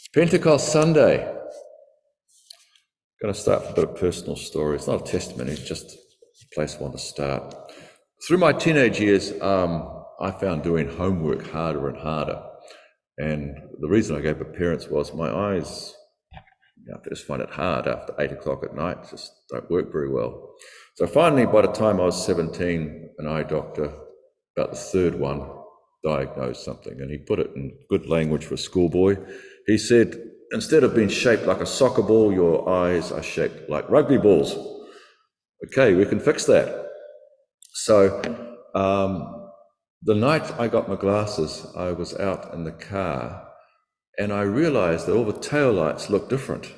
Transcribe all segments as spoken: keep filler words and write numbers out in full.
Pentecost Sunday. I'm going to start with a bit of personal story. It's not a testimony, it's just a place I want to start. Through my teenage years, um, I found doing homework harder and harder. And the reason I gave up parents was my eyes, you know, I just find it hard after eight o'clock at night, just don't work very well. So finally, by the time I was seventeen, an eye doctor, about the third one, diagnosed something, and he put it in good language for a schoolboy. He said, instead of being shaped like a soccer ball, your eyes are shaped like rugby balls. Okay, we can fix that. So um, the night I got my glasses, I was out in the car, and I realized that all the taillights looked different.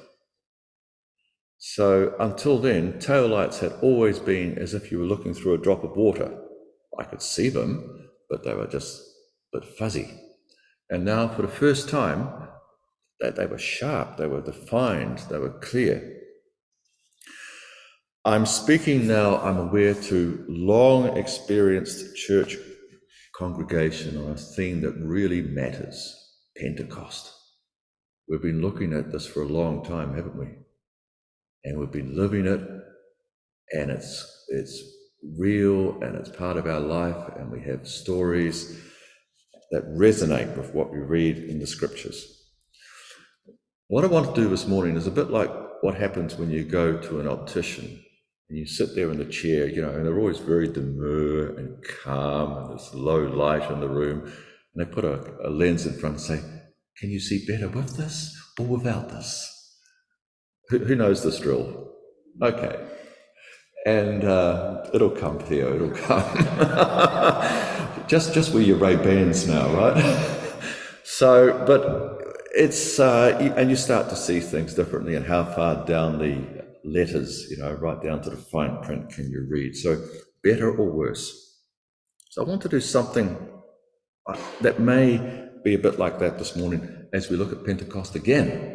So until then, taillights had always been as if you were looking through a drop of water. I could see them, but they were just a bit fuzzy. And now, for the first time, they, they were sharp, they were defined, they were clear. I'm speaking now, I'm aware, to long experienced church congregation on a theme that really matters, Pentecost. We've been looking at this for a long time, haven't we? And we've been living it, and it's it's real, and it's part of our life, and we have stories that resonate with what we read in the scriptures. What I want to do this morning is a bit like what happens when you go to an optician and you sit there in the chair, you know, and they're always very demure and calm, and there's low light in the room, and they put a, a lens in front and say, can you see better with this or without this? Who, who knows this drill? Okay. And uh, it'll come, Theo, it'll come. just just wear your Ray-Bans now, right? So, but it's, uh, and you start to see things differently, and how far down the letters, you know, right down to the fine print can you read. So better or worse. So I want to do something that may be a bit like that this morning as we look at Pentecost again,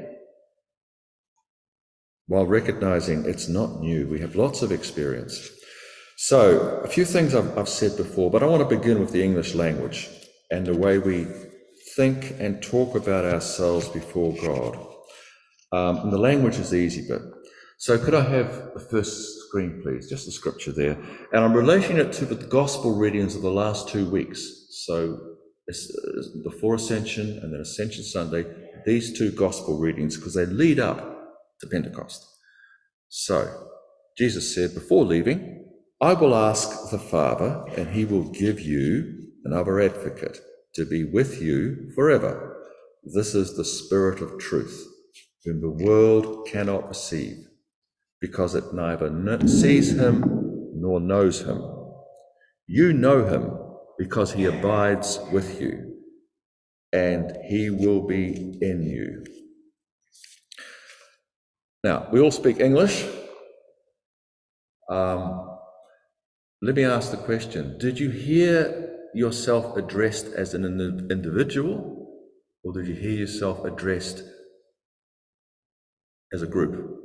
while recognizing it's not new. We have lots of experience. So a few things I've, I've said before, but I want to begin with the English language and the way we think and talk about ourselves before God. Um, and the language is the easy bit. So could I have the first screen, please? Just the scripture there. And I'm relating it to the gospel readings of the last two weeks. So before Ascension and then Ascension Sunday, these two gospel readings, because they lead up to Pentecost. So Jesus said, before leaving, I will ask the Father, and he will give you another advocate to be with you forever. This is the Spirit of truth, whom the world cannot receive, because it neither sees him nor knows him. You know him because he abides with you, and he will be in you. Now, we all speak English. Um, let me ask the question, did you hear yourself addressed as an individual, or did you hear yourself addressed as a group?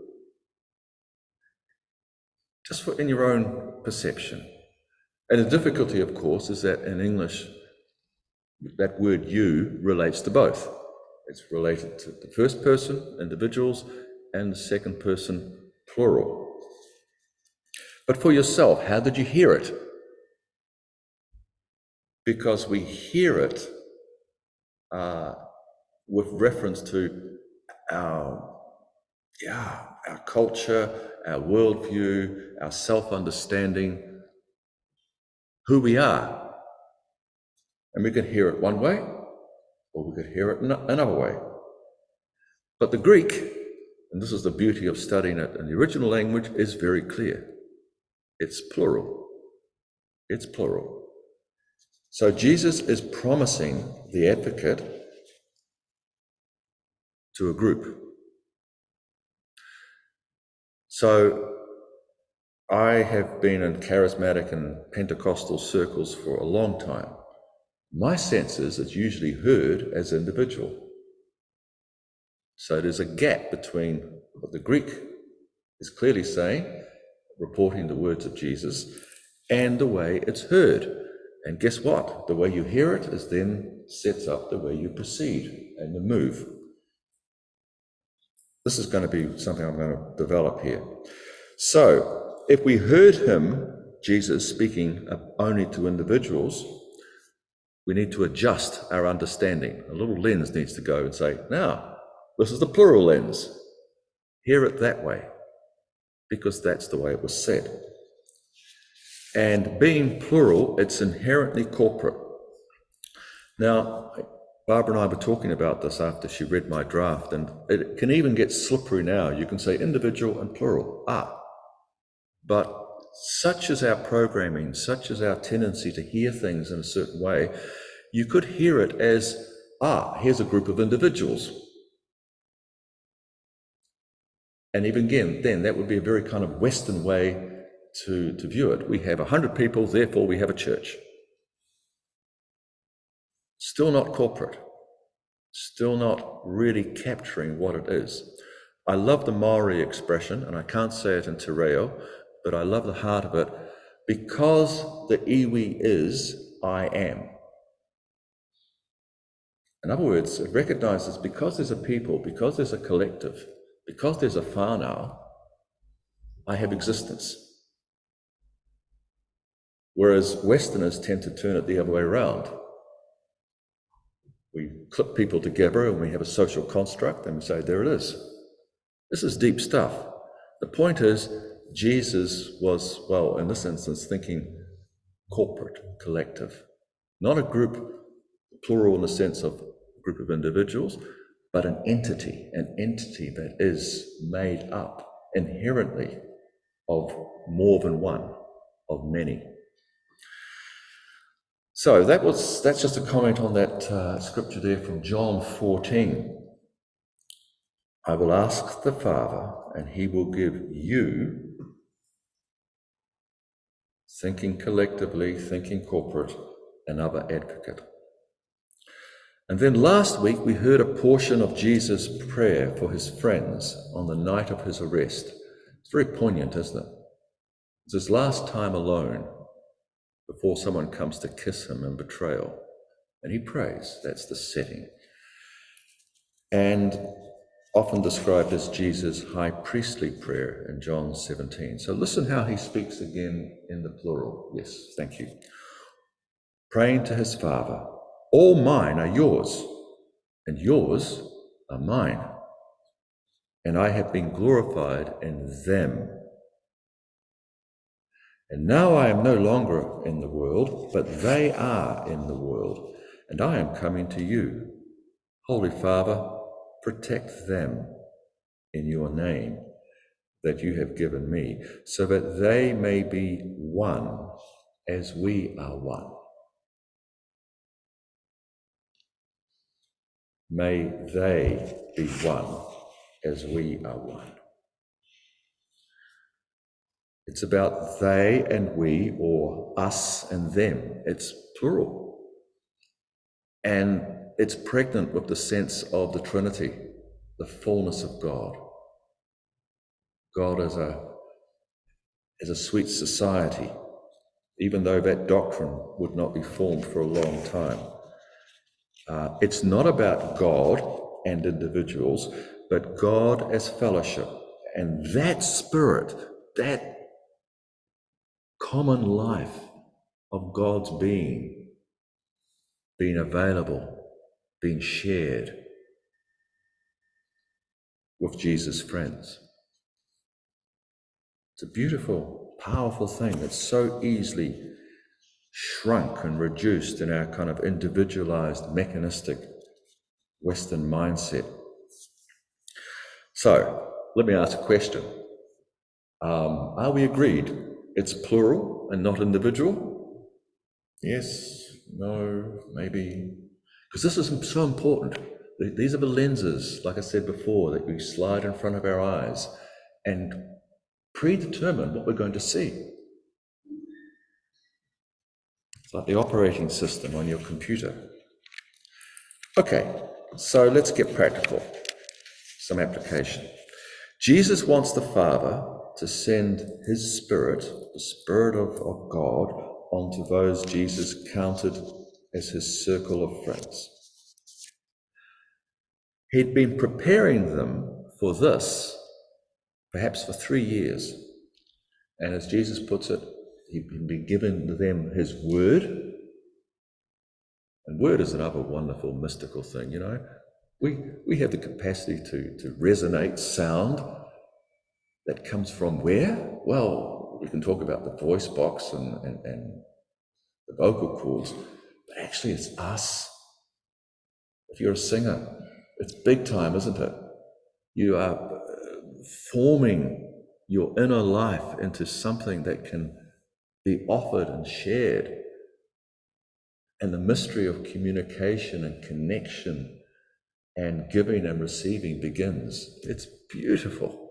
Just for in your own perception. And the difficulty, of course, is that in English, that word you relates to both. It's related to the first person, individuals, and the second person, plural. But for yourself, how did you hear it? Because we hear it uh, with reference to our, yeah, our culture, our worldview, our self-understanding, who we are. And we could hear it one way, or we could hear it another way. But the Greek, and this is the beauty of studying it in the original language, is very clear. It's plural. It's plural. So Jesus is promising the advocate to a group. So I have been in charismatic and Pentecostal circles for a long time. My sense is it's usually heard as individual. So there's a gap between what the Greek is clearly saying, reporting the words of Jesus, and the way it's heard. And guess what? The way you hear it is then sets up the way you proceed and the move. This is going to be something I'm going to develop here. So, if we heard him, Jesus, speaking only to individuals, we need to adjust our understanding. A little lens needs to go and say, now, this is the plural lens. Hear it that way, because that's the way it was said. And being plural, it's inherently corporate. Now, Barbara and I were talking about this after she read my draft, and it can even get slippery now. You can say individual and plural, ah. But such is our programming, such is our tendency to hear things in a certain way, you could hear it as, ah, here's a group of individuals. And even again, then that would be a very kind of Western way to, to view it. We have a hundred people, therefore we have a church. Still not corporate, still not really capturing what it is. I love the Maori expression, and I can't say it in Te Reo, but I love the heart of it. Because the iwi is, I am. In other words, it recognizes because there's a people, because there's a collective, because there's a whānau, I have existence. Whereas Westerners tend to turn it the other way around. We clip people together and we have a social construct and we say, there it is. This is deep stuff. The point is, Jesus was, well, in this instance, thinking corporate, collective. Not a group, plural in the sense of a group of individuals, but an entity, an entity that is made up inherently of more than one, of many. So that was that's just a comment on that uh, scripture there from John fourteen. I will ask the Father, and he will give you, thinking collectively, thinking corporate, another advocate. And then last week we heard a portion of Jesus' prayer for his friends on the night of his arrest. It's very poignant, isn't it? It's his last time alone before someone comes to kiss him in betrayal. And he prays. That's the setting. And often described as Jesus' high priestly prayer in John seventeen. So listen how he speaks again in the plural. Yes, thank you. Praying to his Father, all mine are yours, and yours are mine. And I have been glorified in them. And now I am no longer in the world, but they are in the world, and I am coming to you. Holy Father, protect them in your name that you have given me, so that they may be one as we are one. May they be one as we are one. It's about they and we, or us and them. It's plural. And it's pregnant with the sense of the Trinity, the fullness of God. God as a, as a sweet society, even though that doctrine would not be formed for a long time. Uh, it's not about God and individuals, but God as fellowship. And that spirit, that common life of God's being, being available, being shared with Jesus' friends. It's a beautiful, powerful thing that's so easily shrunk and reduced in our kind of individualized, mechanistic Western mindset. So, let me ask a question. Um, are we agreed it's plural and not individual? Yes, no, maybe. Because this is so important. These are the lenses, like I said before, that we slide in front of our eyes and predetermine what we're going to see. It's like the operating system on your computer. Okay, so let's get practical. Some application. Jesus wants the Father to send his Spirit, the Spirit of, of God, onto those Jesus counted as his circle of friends. He'd been preparing them for this, perhaps for three years. And as Jesus puts it, he'd been given them his word. And word is another wonderful mystical thing, you know. We, we have the capacity to, to resonate sound that comes from where? Well, we can talk about the voice box and, and, and the vocal cords, but actually it's us. If you're a singer, it's big time, isn't it? You are forming your inner life into something that can be offered and shared. And the mystery of communication and connection and giving and receiving begins. It's beautiful.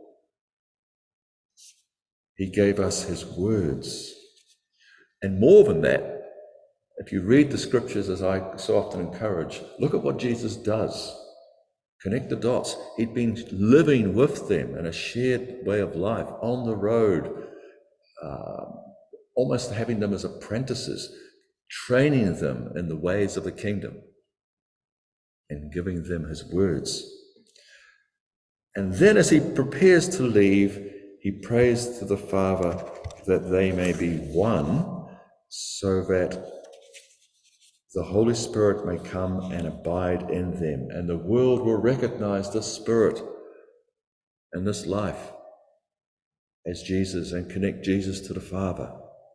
He gave us his words. And more than that, if you read the scriptures, as I so often encourage, look at what Jesus does. Connect the dots. He'd been living with them in a shared way of life, on the road, uh, almost having them as apprentices, training them in the ways of the kingdom and giving them his words. And then as he prepares to leave, he prays to the Father that they may be one, so that the Holy Spirit may come and abide in them, and the world will recognize this Spirit and this life as Jesus and connect Jesus to the Father.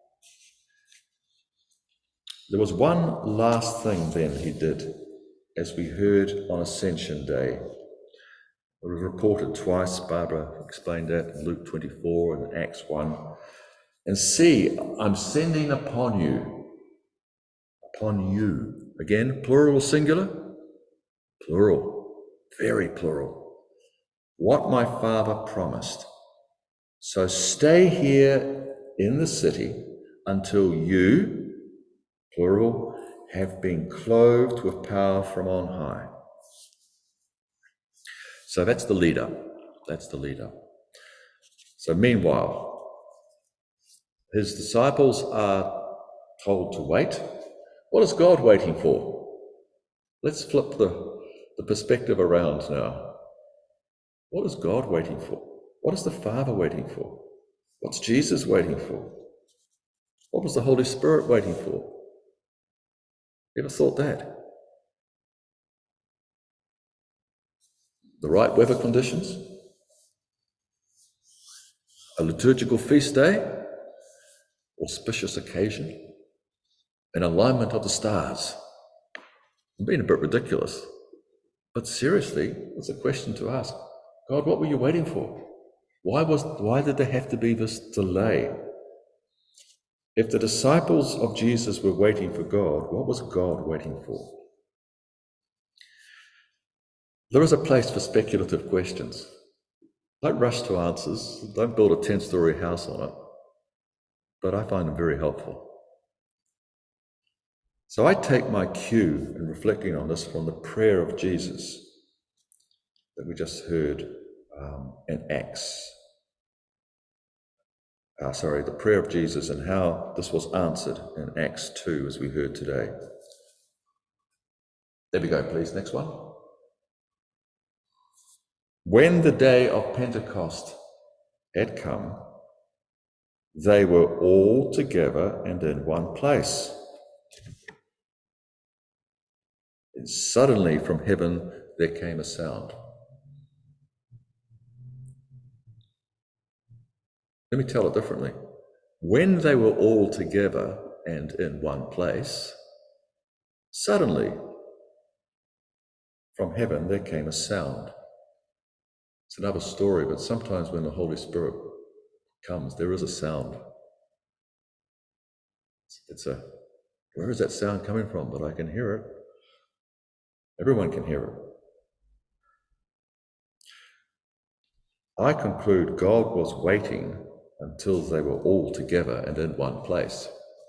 There was one last thing then he did, as we heard on Ascension Day. It was reported twice. Barbara explained that in Luke twenty-four and Acts one. And see, I'm sending upon you, upon you. Again, plural or singular? Plural, very plural. What my Father promised. So stay here in the city until you, plural, have been clothed with power from on high. So that's the leader. That's the leader. So meanwhile, his disciples are told to wait. What is God waiting for? Let's flip the, the perspective around now. What is God waiting for? What is the Father waiting for? What's Jesus waiting for? What was the Holy Spirit waiting for? You ever thought that? The right weather conditions? A liturgical feast day? Auspicious occasion? An alignment of the stars? I'm being a bit ridiculous, but seriously, it's a question to ask. God, what were you waiting for? Why was, why did there have to be this delay? If the disciples of Jesus were waiting for God, what was God waiting for? There is a place for speculative questions. Don't rush to answers. Don't build a ten-story house on it. But I find them very helpful. So I take my cue in reflecting on this from the prayer of Jesus that we just heard um, in Acts. Uh, sorry, the prayer of Jesus and how this was answered in Acts two, as we heard today. There we go, please. Next one. When the day of Pentecost had come, they were all together and in one place. And suddenly from heaven there came a sound. Let me tell it differently. When they were all together and in one place, suddenly from heaven there came a sound. It's another story, but sometimes when the Holy Spirit comes, there is a sound. It's a, where is that sound coming from? But I can hear it. Everyone can hear it. I conclude God was waiting until they were all together and in one place.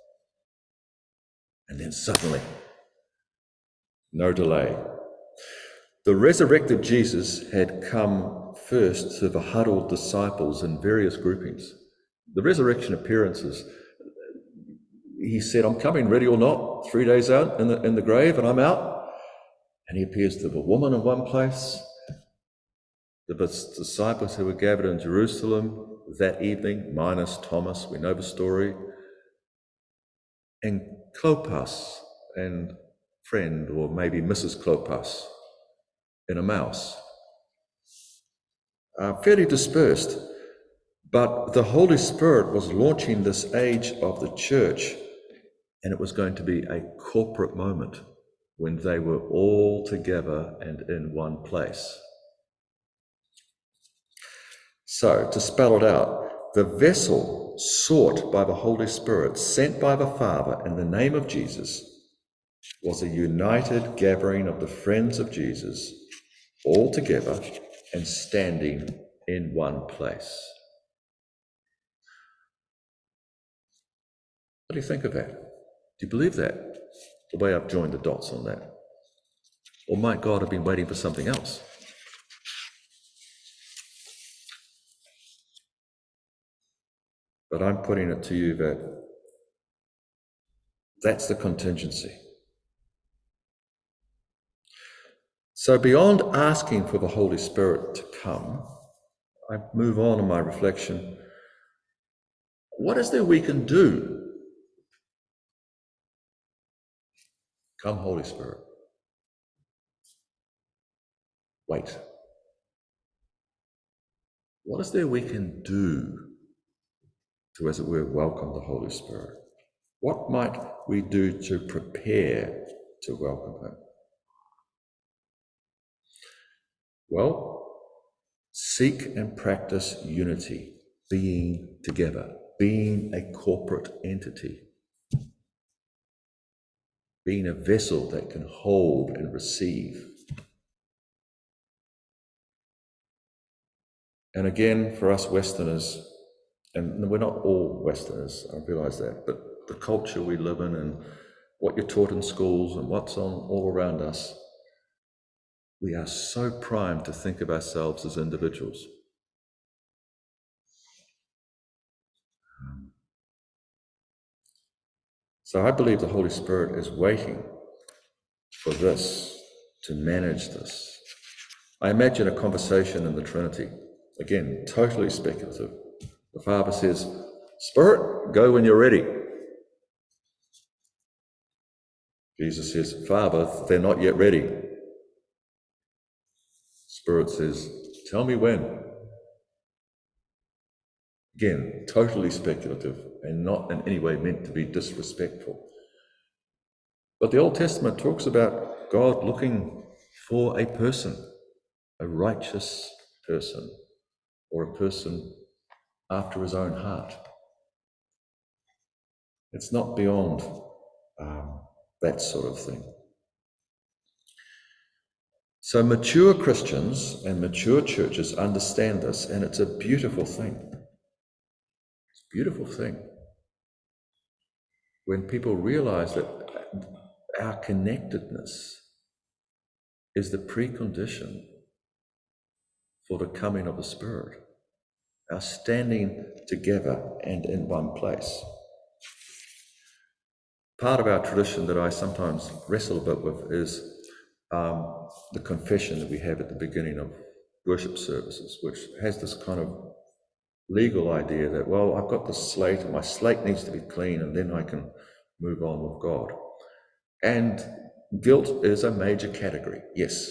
And then suddenly, no delay. The resurrected Jesus had come first to the huddled disciples in various groupings. The resurrection appearances, he said, I'm coming, ready or not, three days out in the, in the grave, and I'm out. And he appears to the woman in one place, The disciples who were gathered in Jerusalem that evening, minus Thomas, we know the story, and Clopas and friend, or maybe Missus Clopas in Emmaus, are fairly dispersed. But the Holy Spirit was launching this age of the church, and it was going to be a corporate moment when they were all together and in one place. So, to spell it out, the vessel sought by the Holy Spirit, sent by the Father in the name of Jesus, was a united gathering of the friends of Jesus, all together and standing in one place. What do you think of that? Do you believe that? The way I've joined the dots on that? Or might God have been waiting for something else? But I'm putting it to you that that's the contingency. So beyond asking for the Holy Spirit to come, I move on in my reflection. What is there we can do? Come, Holy Spirit. Wait. What is there we can do to, as it were, welcome the Holy Spirit? What might we do to prepare to welcome him? Well, seek and practice unity, being together, being a corporate entity, being a vessel that can hold and receive. And again, for us Westerners, and we're not all Westerners, I realise that, but the culture we live in and what you're taught in schools and what's on all around us, we are so primed to think of ourselves as individuals. Um, so I believe the Holy Spirit is waiting for this, to manage this. I imagine a conversation in the Trinity, again, totally speculative. The Father says, Spirit, go when you're ready. Jesus says, Father, they're not yet ready. Spirit says, tell me when. Again, totally speculative and not in any way meant to be disrespectful. But the Old Testament talks about God looking for a person, a righteous person, or a person after his own heart. It's not beyond um, that sort of thing. So mature Christians and mature churches understand this, and it's a beautiful thing. It's a beautiful thing when people realize that our connectedness is the precondition for the coming of the Spirit, our standing together and in one place. Part of our tradition that I sometimes wrestle a bit with is um, the confession that we have at the beginning of worship services, which has this kind of legal idea that, well, I've got this slate and my slate needs to be clean and then I can move on with God. And guilt is a major category, yes.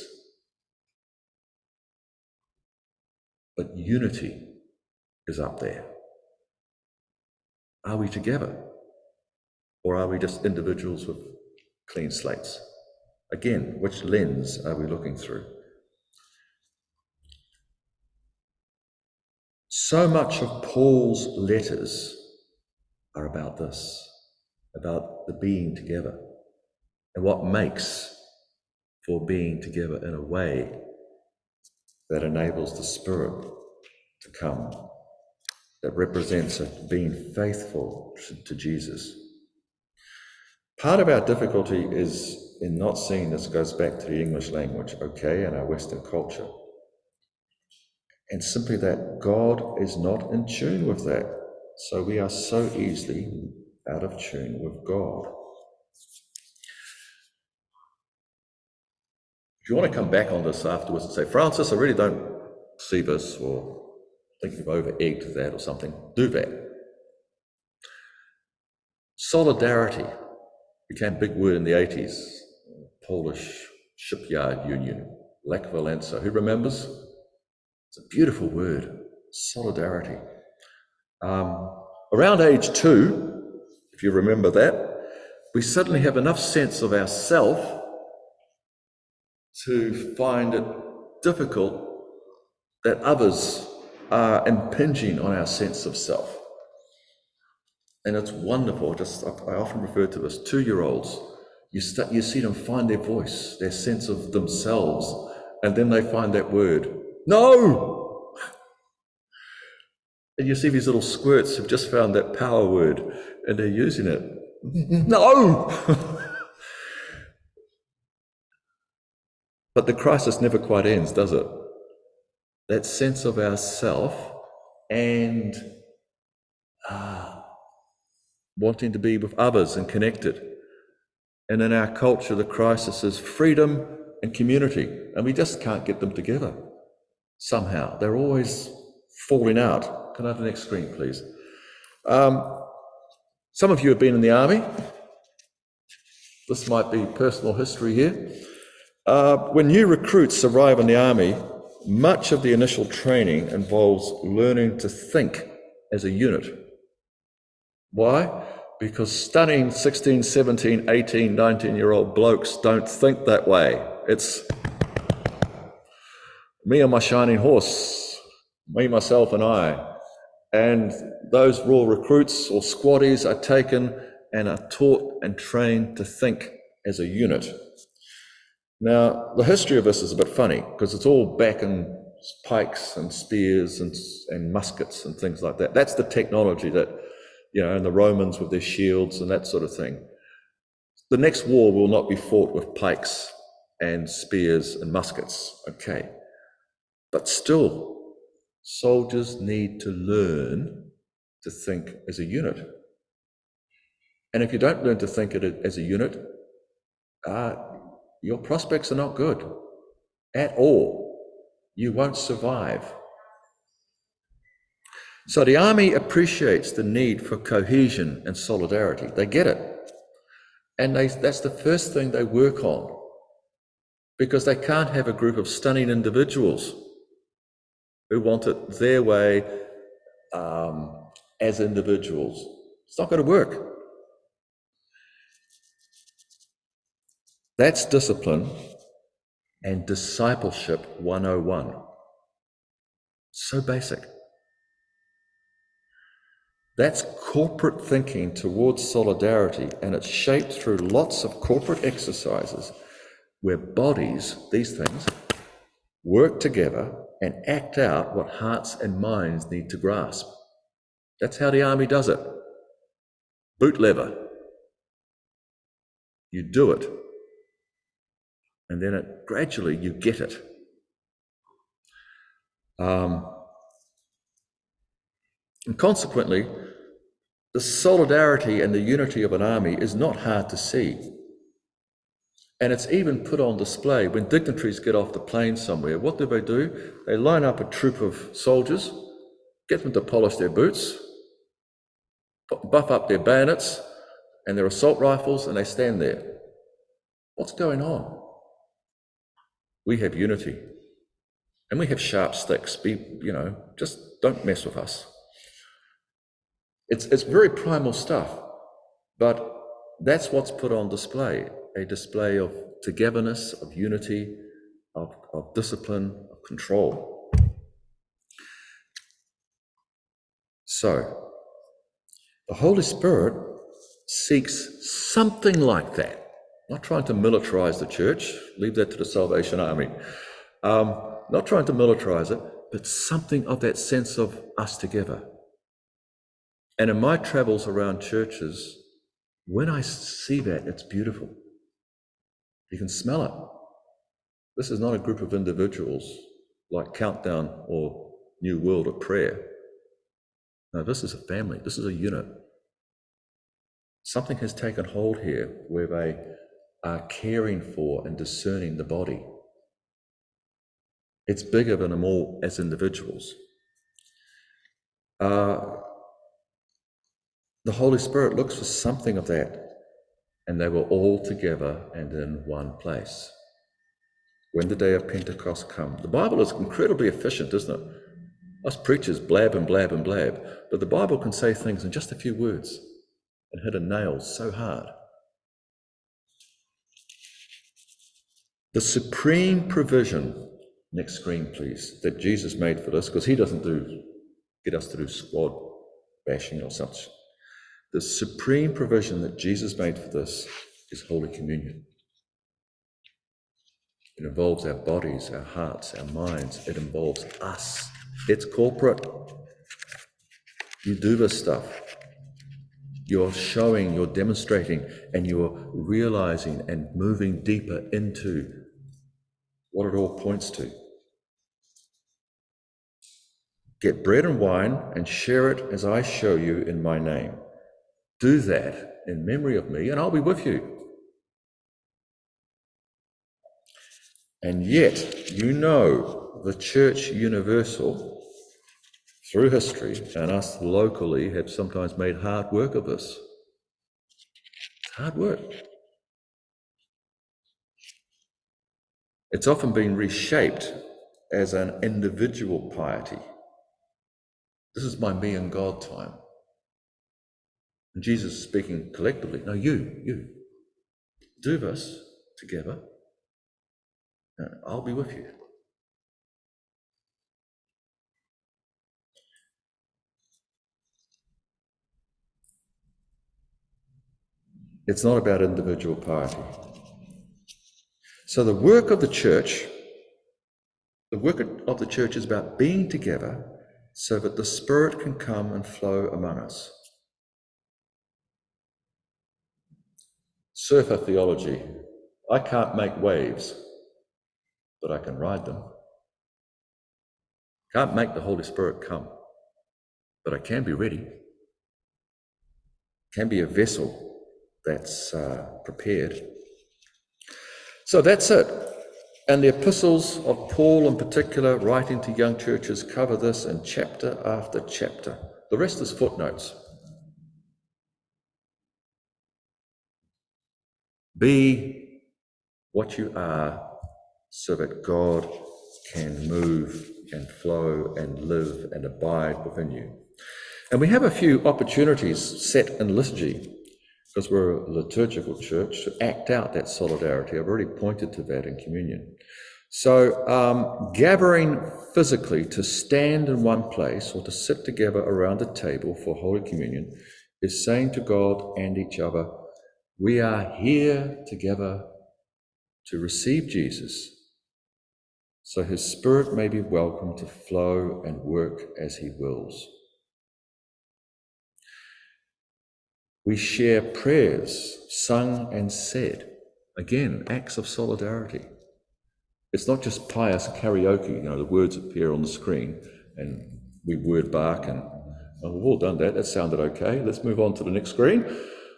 But unity is up there. Are we together? Or are we just individuals with clean slates? Again, which lens are we looking through? So much of Paul's letters are about this, about the being together, and what makes for being together in a way that enables the Spirit to come, that represents being faithful to Jesus. Part of our difficulty is in not seeing this, goes back to the English language, okay, and our Western culture. And simply that God is not in tune with that. So we are so easily out of tune with God. If you want to come back on this afterwards and say, Francis, I really don't Cephas, or I think you've over-egged that or something, do that. Solidarity became a big word in the eighties. Polish shipyard union, Lech Walesa. Who remembers? It's a beautiful word, solidarity. Um, around age two, if you remember that, we suddenly have enough sense of ourself to find it difficult that others are impinging on our sense of self. And it's wonderful. Just I often refer to this. Two-year-olds, you start, you see them find their voice, their sense of themselves, and then they find that word, no. And you see these little squirts who've just found that power word, and they're using it. No. But the crisis never quite ends, does it? That sense of ourself and ah, wanting to be with others and connected. And in our culture, the crisis is freedom and community, and we just can't get them together somehow. They're always falling out. Can I have the next screen, please? Um, some of you have been in the army. This might be personal history here. Uh, when new recruits arrive in the army, much of the initial training involves learning to think as a unit. Why? Because stunning sixteen, seventeen, eighteen, nineteen-year-old blokes don't think that way. It's me and my shining horse, me, myself, and I. And those raw recruits or squaddies are taken and are taught and trained to think as a unit. Now, the history of this is a bit funny because it's all back in pikes and spears and, and muskets and things like that. That's the technology that, you know, and the Romans with their shields and that sort of thing. The next war will not be fought with pikes and spears and muskets, okay. But still, soldiers need to learn to think as a unit. And if you don't learn to think as a unit, uh, your prospects are not good at all. You won't survive. So the army appreciates the need for cohesion and solidarity. They get it. And they, that's the first thing they work on, because they can't have a group of stunning individuals who want it their way um, as individuals. It's not going to work. That's discipline and discipleship one oh one. So basic. That's corporate thinking towards solidarity, and it's shaped through lots of corporate exercises where bodies, these things, work together and act out what hearts and minds need to grasp. That's how the army does it. Boot lever. You do it. And then it, gradually you get it. Um, and consequently, the solidarity and the unity of an army is not hard to see. And it's even put on display when dignitaries get off the plane somewhere. What do they do? They line up a troop of soldiers, get them to polish their boots, buff up their bayonets and their assault rifles, and they stand there. What's going on? We have unity. And we have sharp sticks. Be, you know, just don't mess with us. It's, it's very primal stuff, but that's what's put on display, a display of togetherness, of unity, of, of discipline, of control. So, the Holy Spirit seeks something like that. Not trying to militarize the church, leave that to the Salvation Army. Um, not trying to militarize it, but something of that sense of us together. And in my travels around churches, when I see that, it's beautiful. You can smell it. This is not a group of individuals like Countdown or New World or Prayer. No, this is a family. This is a unit. Something has taken hold here where they are caring for and discerning the body. It's bigger than them all as individuals. Uh, the Holy Spirit looks for something of that, and they were all together and in one place. When the day of Pentecost come, the Bible is incredibly efficient, isn't it? Us preachers blab and blab and blab, but the Bible can say things in just a few words and hit a nail so hard. The supreme provision, next screen please, that Jesus made for this, because he doesn't do get us to do squad bashing or such. The supreme provision that Jesus made for this is Holy Communion. It involves our bodies, our hearts, our minds. It involves us. It's corporate. You do this stuff. You're showing, you're demonstrating, and you're realizing and moving deeper into what it all points to. Get bread and wine and share it as I show you in my name. Do that in memory of me, and I'll be with you. And yet, you know, the Church Universal, through history, and us locally, have sometimes made hard work of this. It's hard work. It's often been reshaped as an individual piety. This is my me and God time. And Jesus is speaking collectively. No, you, you. Do this together, and I'll be with you. It's not about individual piety. So the work of the church, the work of the church is about being together so that the Spirit can come and flow among us. Surfer theology. I can't make waves, but I can ride them. Can't make the Holy Spirit come, but I can be ready. Can be a vessel that's uh, prepared. So that's it. And the epistles of Paul in particular, writing to young churches, cover this in chapter after chapter. The rest is footnotes. Be what you are so that God can move and flow and live and abide within you. And we have a few opportunities set in liturgy, because we're a liturgical church, to act out that solidarity. I've already pointed to that in communion. So um, gathering physically to stand in one place or to sit together around a table for Holy Communion is saying to God and each other, we are here together to receive Jesus, so his Spirit may be welcome to flow and work as he wills. We share prayers sung and said. Again, acts of solidarity. It's not just pious karaoke, you know, the words appear on the screen and we word bark and, oh, we've all done that, that sounded okay, let's move on to the next screen.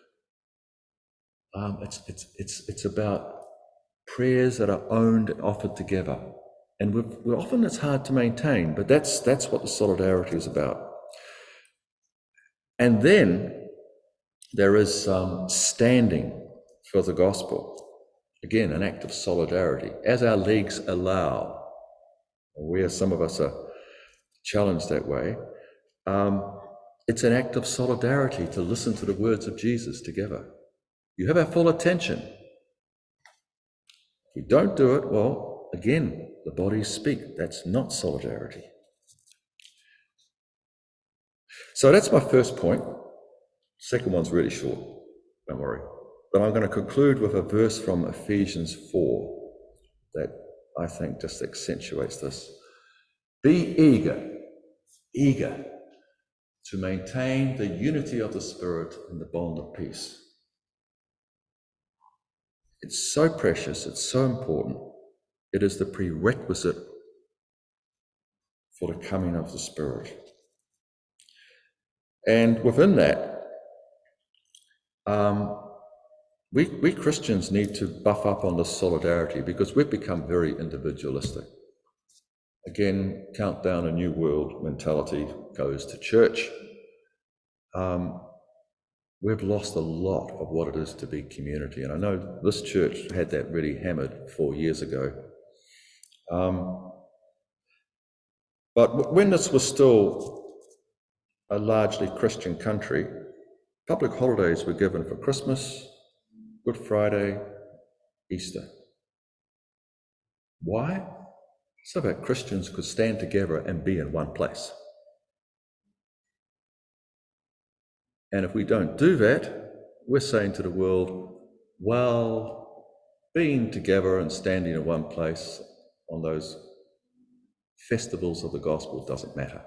Um, it's, it's, it's, it's about prayers that are owned and offered together. And we've, we're often it's hard to maintain, but that's, that's what the solidarity is about. And then there is um, standing for the gospel. Again, an act of solidarity, as our legs allow, where some of us are challenged that way. Um, it's an act of solidarity to listen to the words of Jesus together. You have our full attention. If we don't do it, well, again, the bodies speak. That's not solidarity. So that's my first point. Second one's really short, don't worry. But I'm going to conclude with a verse from Ephesians four that I think just accentuates this. Be eager, eager to maintain the unity of the Spirit in the bond of peace. It's so precious, it's so important. It is the prerequisite for the coming of the Spirit. And within that, um, we, we Christians need to buff up on this solidarity because we've become very individualistic. Again, countdown, a new world mentality goes to church. Um, we've lost a lot of what it is to be community. And I know this church had that really hammered four years ago. Um, but when this was still a largely Christian country, public holidays were given for Christmas, Good Friday, Easter. Why? So that Christians could stand together and be in one place. And if we don't do that, we're saying to the world, well, being together and standing in one place on those festivals of the gospel doesn't matter.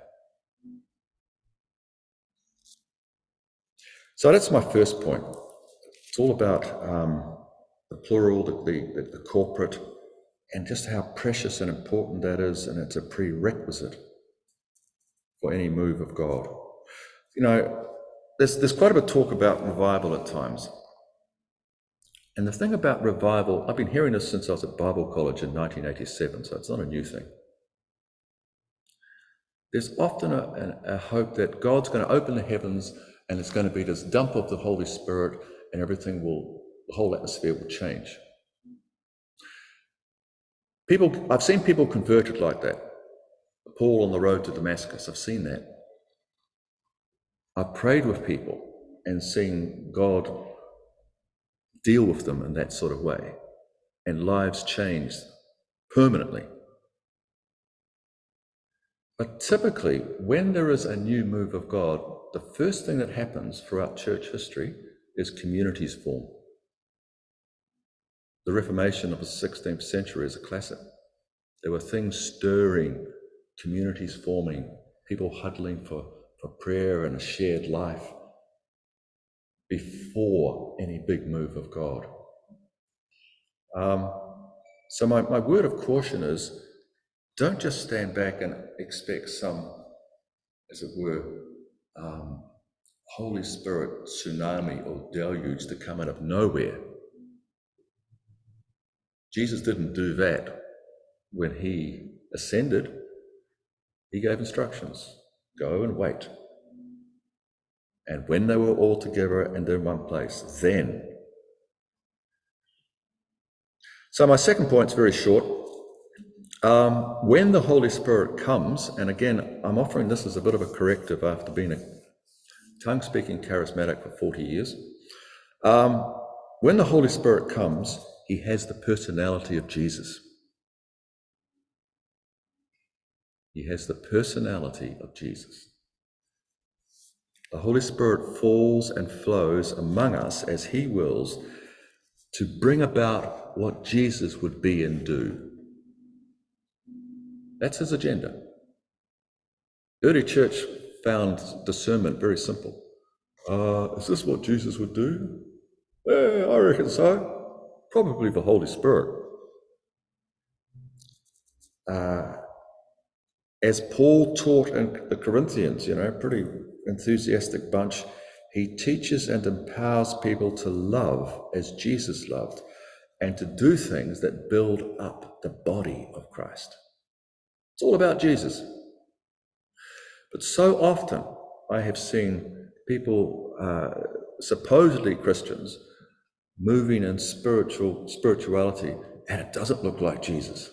So that's my first point. It's all about um, the plural, the, the, the corporate, and just how precious and important that is, and it's a prerequisite for any move of God. You know, there's, there's quite a bit of talk about revival at times. And the thing about revival, I've been hearing this since I was at Bible college in nineteen eighty-seven, so it's not a new thing. There's often a, a, a hope that God's going to open the heavens and it's going to be this dump of the Holy Spirit and everything will, the whole atmosphere will change. People, I've seen people converted like that. Paul on the road to Damascus, I've seen that. I've prayed with people and seen God deal with them in that sort of way, and lives changed permanently. But typically, when there is a new move of God, the first thing that happens throughout church history is communities form. The Reformation of the sixteenth century is a classic. There were things stirring, communities forming, people huddling for, for prayer and a shared life before any big move of God. Um, so my, my word of caution is, don't just stand back and expect some, as it were, um, Holy Spirit tsunami or deluge to come out of nowhere. Jesus didn't do that when he ascended. He gave instructions, go and wait. And when they were all together and in one place, then. So my second point's very short. Um, when the Holy Spirit comes, and again, I'm offering this as a bit of a corrective after being a tongue-speaking charismatic for forty years. Um, when the Holy Spirit comes, he has the personality of Jesus. He has the personality of Jesus. The Holy Spirit falls and flows among us as he wills to bring about what Jesus would be and do. That's his agenda. Early church found discernment very simple. Uh, is this what Jesus would do? Eh, I reckon so. Probably the Holy Spirit. Uh, as Paul taught in the Corinthians, you know, pretty enthusiastic bunch, he teaches and empowers people to love as Jesus loved and to do things that build up the body of Christ. It's all about Jesus. But so often I have seen people, uh, supposedly Christians, moving in spiritual spirituality, and it doesn't look like Jesus.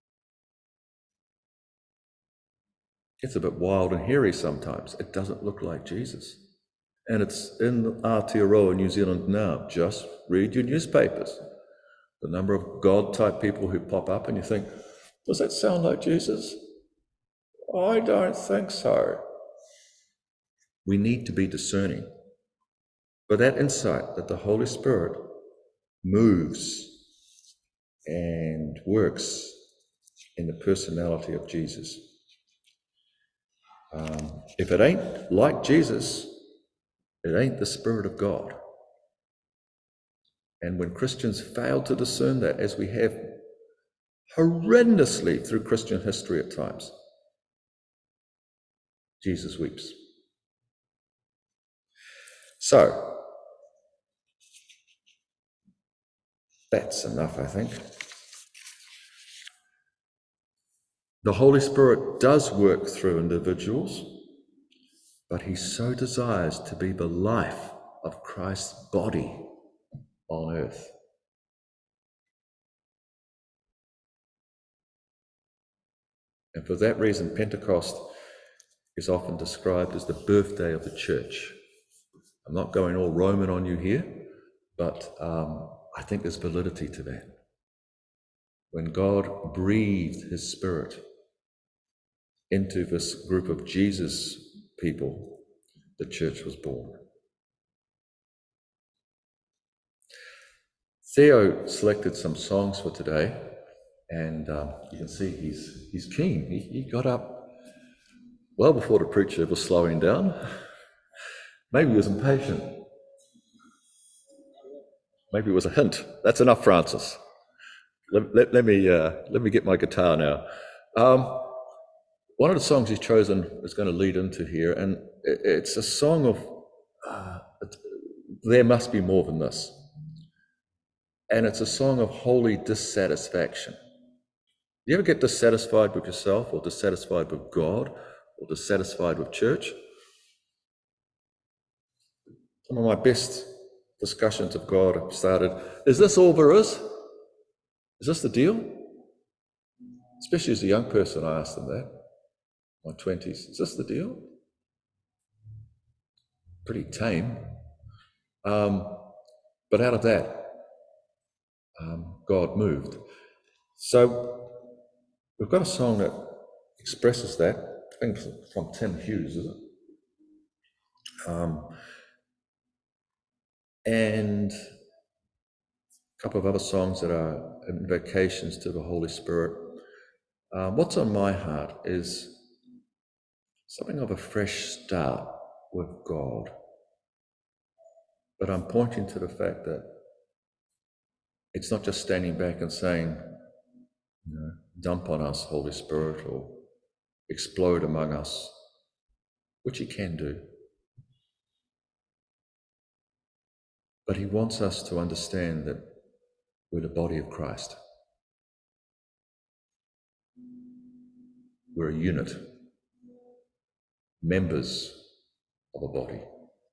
It's a bit wild and hairy sometimes. It doesn't look like Jesus. And it's in Aotearoa, New Zealand now. Just read your newspapers. The number of God-type people who pop up and you think, does that sound like Jesus? I don't think so. We need to be discerning. But that insight that the Holy Spirit moves and works in the personality of Jesus. Um, if it ain't like Jesus, it ain't the Spirit of God. And when Christians fail to discern that, as we have horrendously through Christian history at times, Jesus weeps. So, that's enough, I think. The Holy Spirit does work through individuals, but he so desires to be the life of Christ's body on earth. And for that reason, Pentecost is often described as the birthday of the church. I'm not going all Roman on you here, but um, I think there's validity to that. When God breathed his Spirit into this group of Jesus people, the church was born. Theo selected some songs for today, and um, you can see he's he's keen. He, he got up well before the preacher was slowing down. Maybe he was impatient. Maybe it was a hint. That's enough, Francis. Let, let, let me uh, let me get my guitar now. Um, one of the songs he's chosen is going to lead into here, and it's a song of uh, there must be more than this. And it's a song of holy dissatisfaction. You ever get dissatisfied with yourself, or dissatisfied with God, or dissatisfied with church? Some of my best discussions of God have started, is this all there is? Is this the deal? Especially as a young person, I asked them that, my twenties, is this the deal? Pretty tame. Um, but out of that, um, God moved. So we've got a song that expresses that. I think it's from Tim Hughes, is it? Um, and a couple of other songs that are invocations to the Holy Spirit. Um, what's on my heart is something of a fresh start with God. But I'm pointing to the fact that it's not just standing back and saying, you know, dump on us, Holy Spirit, or explode among us, which he can do. But he wants us to understand that we're the body of Christ. We're a unit, members of a body.